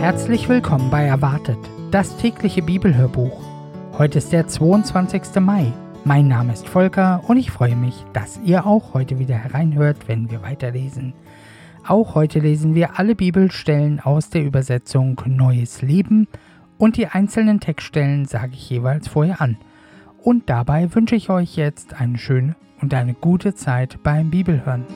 Herzlich willkommen bei Erwartet, das tägliche Bibelhörbuch. Heute ist der 22. Mai. Mein Name ist Volker und ich freue mich, dass ihr auch heute wieder hereinhört, wenn wir weiterlesen. Auch heute lesen wir alle Bibelstellen aus der Übersetzung Neues Leben und die einzelnen Textstellen sage ich jeweils vorher an. Und dabei wünsche ich euch jetzt eine schöne und eine gute Zeit beim Bibelhören.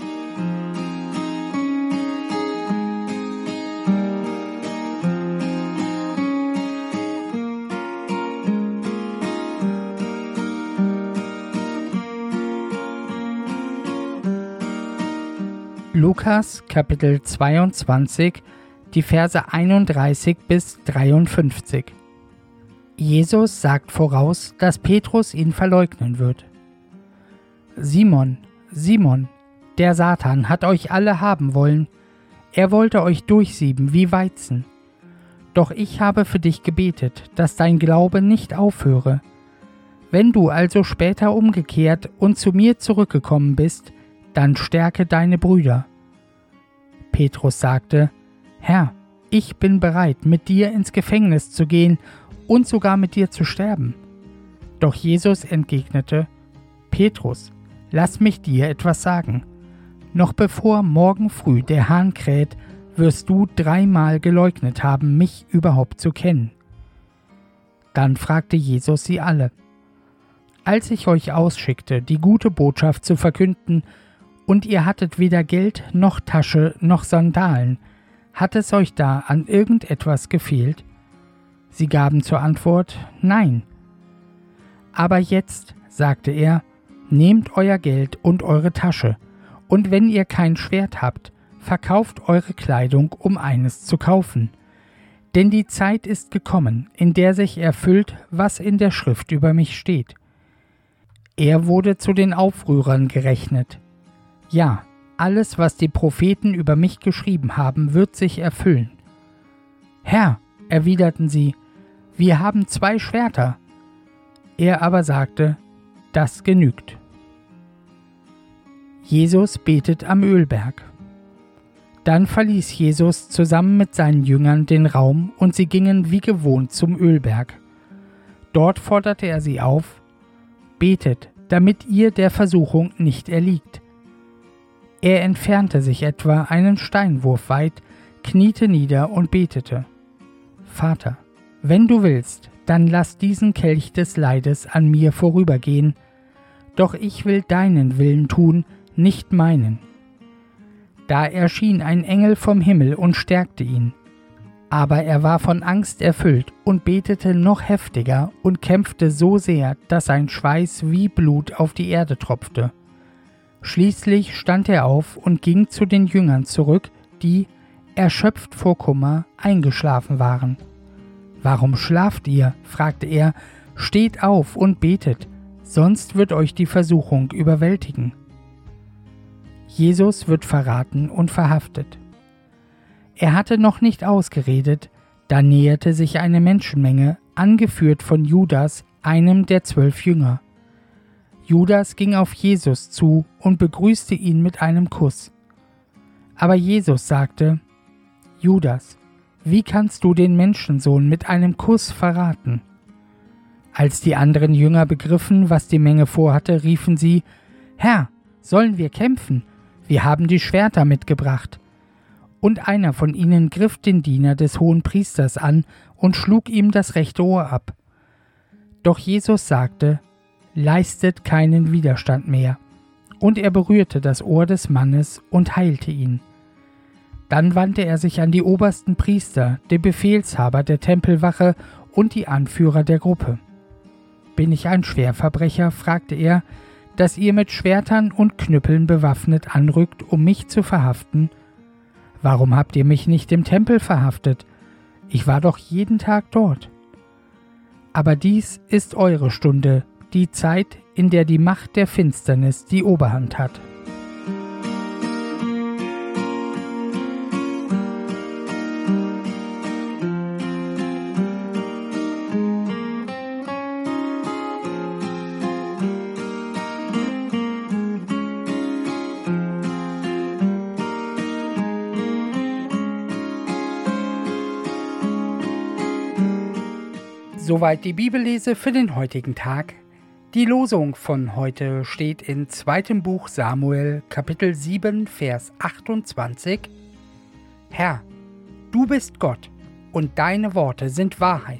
Lukas Kapitel 22, die Verse 31 bis 53. Jesus sagt voraus, dass Petrus ihn verleugnen wird. Simon, Simon, der Satan hat euch alle haben wollen. Er wollte euch durchsieben wie Weizen. Doch ich habe für dich gebetet, dass dein Glaube nicht aufhöre. Wenn du also später umgekehrt und zu mir zurückgekommen bist, dann stärke deine Brüder. Petrus sagte, Herr, ich bin bereit, mit dir ins Gefängnis zu gehen und sogar mit dir zu sterben. Doch Jesus entgegnete, Petrus, lass mich dir etwas sagen. Noch bevor morgen früh der Hahn kräht, wirst du 3-mal geleugnet haben, mich überhaupt zu kennen. Dann fragte Jesus sie alle, als ich euch ausschickte, die gute Botschaft zu verkünden, und ihr hattet weder Geld noch Tasche noch Sandalen, hat es euch da an irgendetwas gefehlt? Sie gaben zur Antwort, nein. Aber jetzt, sagte er, nehmt euer Geld und eure Tasche, und wenn ihr kein Schwert habt, verkauft eure Kleidung, um eines zu kaufen. Denn die Zeit ist gekommen, in der sich erfüllt, was in der Schrift über mich steht. Er wurde zu den Aufrührern gerechnet. Ja, alles, was die Propheten über mich geschrieben haben, wird sich erfüllen. Herr, erwiderten sie, wir haben 2 Schwerter. Er aber sagte, das genügt. Jesus betet am Ölberg. Dann verließ Jesus zusammen mit seinen Jüngern den Raum und sie gingen wie gewohnt zum Ölberg. Dort forderte er sie auf, betet, damit ihr der Versuchung nicht erliegt. Er entfernte sich etwa einen Steinwurf weit, kniete nieder und betete. Vater, wenn du willst, dann lass diesen Kelch des Leides an mir vorübergehen, doch ich will deinen Willen tun, nicht meinen. Da erschien ein Engel vom Himmel und stärkte ihn. Aber er war von Angst erfüllt und betete noch heftiger und kämpfte so sehr, dass sein Schweiß wie Blut auf die Erde tropfte. Schließlich stand er auf und ging zu den Jüngern zurück, die, erschöpft vor Kummer, eingeschlafen waren. »Warum schlaft ihr?« fragte er. »Steht auf und betet, sonst wird euch die Versuchung überwältigen.« Jesus wird verraten und verhaftet. Er hatte noch nicht ausgeredet, da näherte sich eine Menschenmenge, angeführt von Judas, einem der 12 Jünger. Judas ging auf Jesus zu und begrüßte ihn mit einem Kuss. Aber Jesus sagte, Judas, wie kannst du den Menschensohn mit einem Kuss verraten? Als die anderen Jünger begriffen, was die Menge vorhatte, riefen sie, Herr, sollen wir kämpfen? Wir haben die Schwerter mitgebracht. Und einer von ihnen griff den Diener des Hohenpriesters an und schlug ihm das rechte Ohr ab. Doch Jesus sagte, leistet keinen Widerstand mehr. Und er berührte das Ohr des Mannes und heilte ihn. Dann wandte er sich an die obersten Priester, den Befehlshaber der Tempelwache und die Anführer der Gruppe. Bin ich ein Schwerverbrecher, fragte er, dass ihr mit Schwertern und Knüppeln bewaffnet anrückt, um mich zu verhaften? Warum habt ihr mich nicht im Tempel verhaftet? Ich war doch jeden Tag dort. Aber dies ist eure Stunde, die Zeit, in der die Macht der Finsternis die Oberhand hat. Soweit die Bibellese für den heutigen Tag. Die Losung von heute steht in 2. Buch Samuel, Kapitel 7, Vers 28. Herr, du bist Gott und deine Worte sind Wahrheit.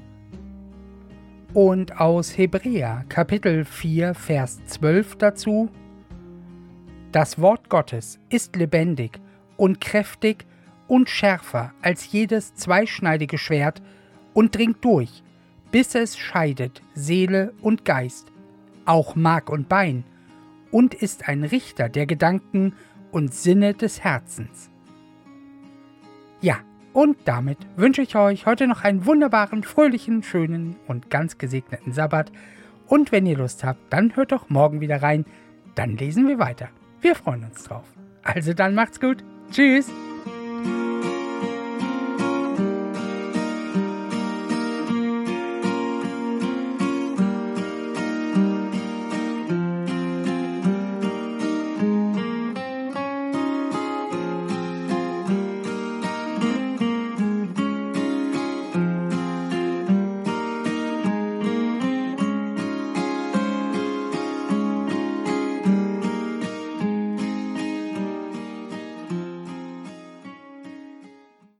Und aus Hebräer, Kapitel 4, Vers 12 dazu. Das Wort Gottes ist lebendig und kräftig und schärfer als jedes zweischneidige Schwert und dringt durch, bis es scheidet Seele und Geist, auch Mark und Bein, und ist ein Richter der Gedanken und Sinne des Herzens. Ja, und damit wünsche ich euch heute noch einen wunderbaren, fröhlichen, schönen und ganz gesegneten Sabbat. Und wenn ihr Lust habt, dann hört doch morgen wieder rein, dann lesen wir weiter. Wir freuen uns drauf. Also dann macht's gut. Tschüss.